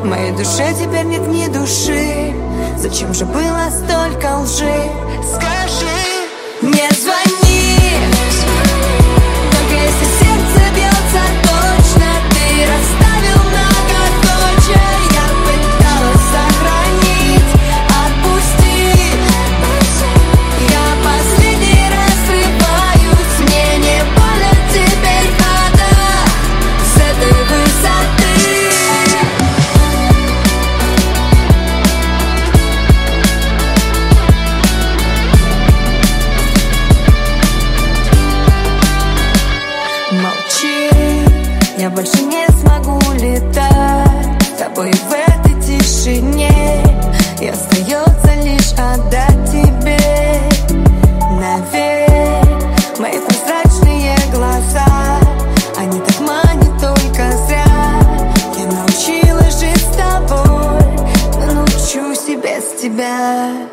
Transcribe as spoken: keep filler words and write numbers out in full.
В моей душе теперь нет ни души. Зачем же было столько лжи? Скажи, не звони, только если сердце бьется точно. Ты расставил многоточие, я пыталась сохранить. Отпусти, я последний раз срываюсь. Мне не больно, теперь надо с этой высоты. Молчи, я больше не смогу летать с тобой в этой тишине. И остается лишь отдать тебе навек мои прозрачные глаза. Они так манят только зря. Я научилась жить с тобой, но научу себя с тебя.